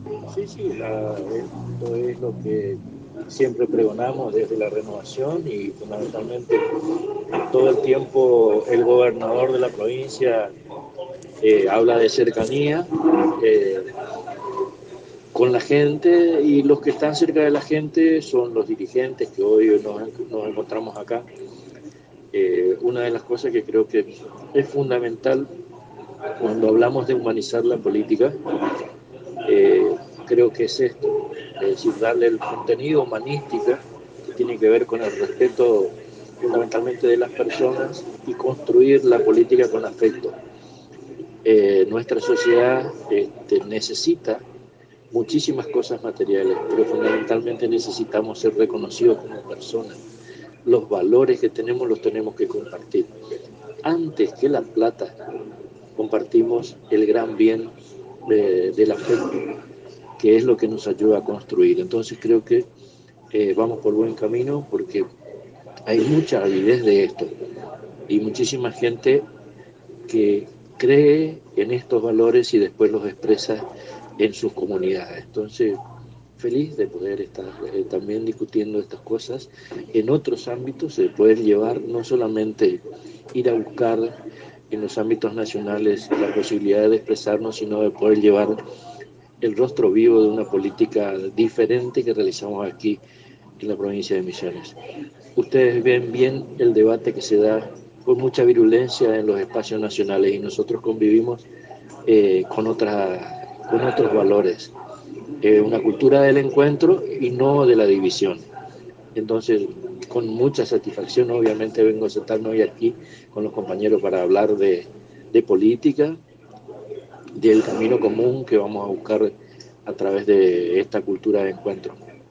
Sí, sí, esto es lo que siempre pregonamos desde la renovación y fundamentalmente todo el tiempo el gobernador de la provincia habla de cercanía eh, con la gente, y los que están cerca de la gente son los dirigentes que hoy nos encontramos acá. Una de las cosas que creo que es fundamental cuando hablamos de humanizar la política, eh, creo que es esto, es decir, darle el contenido humanístico que tiene que ver con el respeto fundamentalmente de las personas y construir la política con afecto. Nuestra sociedad necesita muchísimas cosas materiales, pero fundamentalmente necesitamos ser reconocidos como personas. Los valores que tenemos los tenemos que compartir. Antes que la plata, compartimos el gran bien del afecto, que es lo que nos ayuda a construir. Entonces creo que vamos por buen camino porque hay mucha avidez de esto y muchísima gente que cree en estos valores y después los expresa en sus comunidades. Entonces, feliz de poder estar también discutiendo estas cosas en otros ámbitos, de poder llevar no solamente ir a buscar en los ámbitos nacionales la posibilidad de expresarnos, sino de poder llevar el rostro vivo de una política diferente que realizamos aquí en la provincia de Misiones. Ustedes ven bien el debate que se da con mucha virulencia en los espacios nacionales y nosotros convivimos con otros valores, una cultura del encuentro y no de la división. Entonces, con mucha satisfacción, obviamente vengo a sentarme hoy aquí con los compañeros para hablar de política, del camino común que vamos a buscar a través de esta cultura de encuentro.